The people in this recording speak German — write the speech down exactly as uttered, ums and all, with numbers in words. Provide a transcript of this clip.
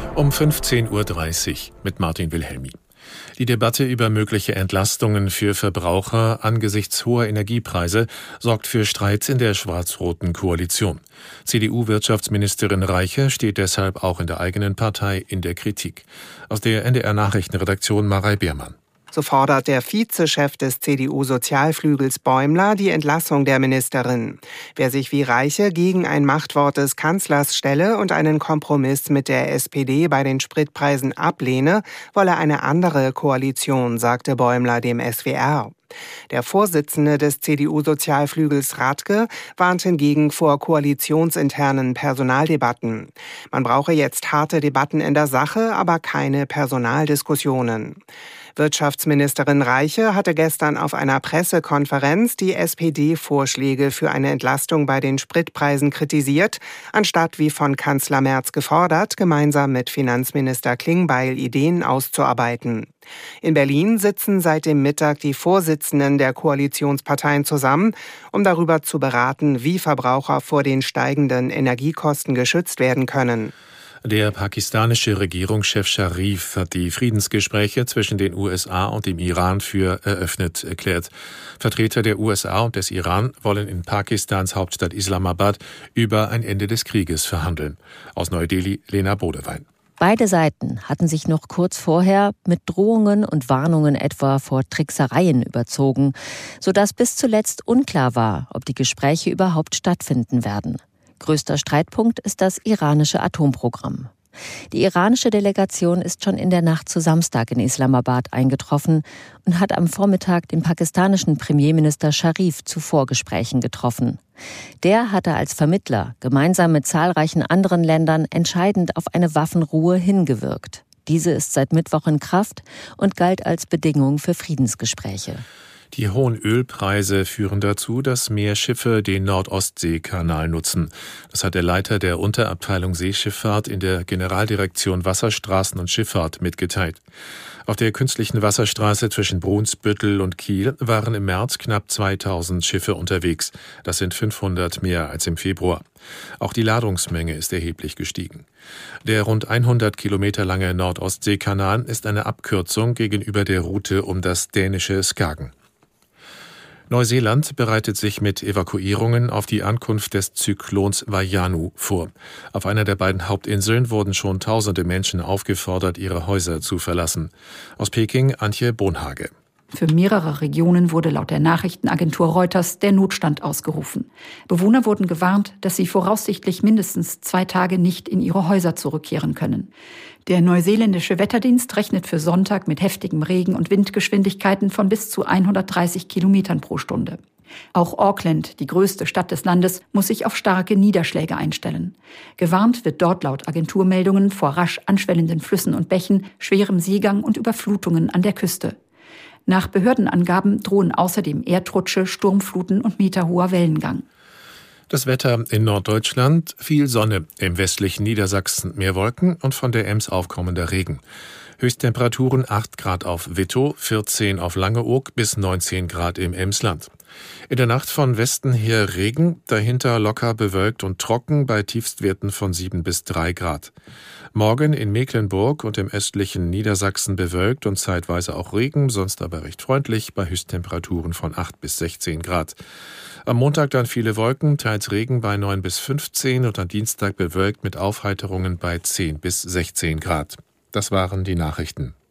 Um fünfzehn Uhr dreißig mit Martin Wilhelmi. Die Debatte über mögliche Entlastungen für Verbraucher angesichts hoher Energiepreise sorgt für Streit in der schwarz-roten Koalition. C D U-Wirtschaftsministerin Reiche steht deshalb auch in der eigenen Partei in der Kritik. Aus der N D R-Nachrichtenredaktion Marei Beermann. So fordert der Vizechef des C D U-Sozialflügels Bäumler die Entlassung der Ministerin. Wer sich wie Reiche gegen ein Machtwort des Kanzlers stelle und einen Kompromiss mit der S P D bei den Spritpreisen ablehne, wolle eine andere Koalition, sagte Bäumler dem S W R. Der Vorsitzende des C D U-Sozialflügels Radke warnt hingegen vor koalitionsinternen Personaldebatten. Man brauche jetzt harte Debatten in der Sache, aber keine Personaldiskussionen. Wirtschaftsministerin Reiche hatte gestern auf einer Pressekonferenz die S P D-Vorschläge für eine Entlastung bei den Spritpreisen kritisiert, anstatt wie von Kanzler Merz gefordert, gemeinsam mit Finanzminister Klingbeil Ideen auszuarbeiten. In Berlin sitzen seit dem Mittag die Vorsitzenden der Koalitionsparteien zusammen, um darüber zu beraten, wie Verbraucher vor den steigenden Energiekosten geschützt werden können. Der pakistanische Regierungschef Sharif hat die Friedensgespräche zwischen den U S A und dem Iran für eröffnet erklärt. Vertreter der U S A und des Iran wollen in Pakistans Hauptstadt Islamabad über ein Ende des Krieges verhandeln. Aus Neu-Delhi, Lena Bodewein. Beide Seiten hatten sich noch kurz vorher mit Drohungen und Warnungen etwa vor Tricksereien überzogen, sodass bis zuletzt unklar war, ob die Gespräche überhaupt stattfinden werden. Größter Streitpunkt ist das iranische Atomprogramm. Die iranische Delegation ist schon in der Nacht zu Samstag in Islamabad eingetroffen und hat am Vormittag den pakistanischen Premierminister Sharif zu Vorgesprächen getroffen. Der hatte als Vermittler gemeinsam mit zahlreichen anderen Ländern entscheidend auf eine Waffenruhe hingewirkt. Diese ist seit Mittwoch in Kraft und galt als Bedingung für Friedensgespräche. Die hohen Ölpreise führen dazu, dass mehr Schiffe den Nord-Ostsee-Kanal nutzen. Das hat der Leiter der Unterabteilung Seeschifffahrt in der Generaldirektion Wasserstraßen und Schifffahrt mitgeteilt. Auf der künstlichen Wasserstraße zwischen Brunsbüttel und Kiel waren im März knapp zweitausend Schiffe unterwegs. Das sind fünfhundert mehr als im Februar. Auch die Ladungsmenge ist erheblich gestiegen. Der rund hundert Kilometer lange Nord-Ostsee-Kanal ist eine Abkürzung gegenüber der Route um das dänische Skagen. Neuseeland bereitet sich mit Evakuierungen auf die Ankunft des Zyklons Vaianu vor. Auf einer der beiden Hauptinseln wurden schon tausende Menschen aufgefordert, ihre Häuser zu verlassen. Aus Peking, Antje Bonhage. Für mehrere Regionen wurde laut der Nachrichtenagentur Reuters der Notstand ausgerufen. Bewohner wurden gewarnt, dass sie voraussichtlich mindestens zwei Tage nicht in ihre Häuser zurückkehren können. Der neuseeländische Wetterdienst rechnet für Sonntag mit heftigem Regen und Windgeschwindigkeiten von bis zu hundertdreißig Kilometern pro Stunde. Auch Auckland, die größte Stadt des Landes, muss sich auf starke Niederschläge einstellen. Gewarnt wird dort laut Agenturmeldungen vor rasch anschwellenden Flüssen und Bächen, schwerem Seegang und Überflutungen an der Küste. Nach Behördenangaben drohen außerdem Erdrutsche, Sturmfluten und meterhoher Wellengang. Das Wetter in Norddeutschland: viel Sonne, im westlichen Niedersachsen mehr Wolken und von der Ems aufkommender Regen. Höchsttemperaturen acht Grad auf Wittow, vierzehn auf Langeoog bis neunzehn Grad im Emsland. In der Nacht von Westen her Regen, dahinter locker bewölkt und trocken bei Tiefstwerten von sieben bis drei Grad. Morgen in Mecklenburg und im östlichen Niedersachsen bewölkt und zeitweise auch Regen, sonst aber recht freundlich bei Höchsttemperaturen von acht bis sechzehn Grad. Am Montag dann viele Wolken, teils Regen bei neun bis fünfzehn und am Dienstag bewölkt mit Aufheiterungen bei zehn bis sechzehn Grad. Das waren die Nachrichten.